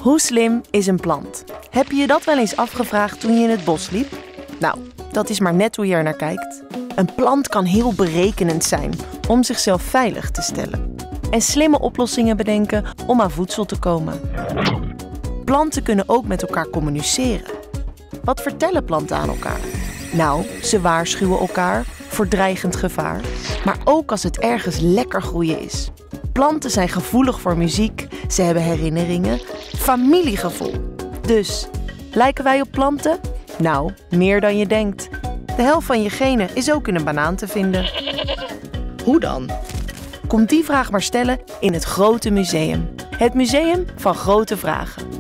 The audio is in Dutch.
Hoe slim is een plant? Heb je je dat wel eens afgevraagd toen je in het bos liep? Nou, dat is maar net hoe je er naar kijkt. Een plant kan heel berekenend zijn om zichzelf veilig te stellen. En slimme oplossingen bedenken om aan voedsel te komen. Planten kunnen ook met elkaar communiceren. Wat vertellen planten aan elkaar? Nou, ze waarschuwen elkaar voor dreigend gevaar. Maar ook als het ergens lekker groeien is. Planten zijn gevoelig voor muziek, ze hebben herinneringen, familiegevoel. Dus, lijken wij op planten? Nou, meer dan je denkt. De helft van je genen is ook in een banaan te vinden. Hoe dan? Kom die vraag maar stellen in het Grote Museum. Het museum van grote vragen.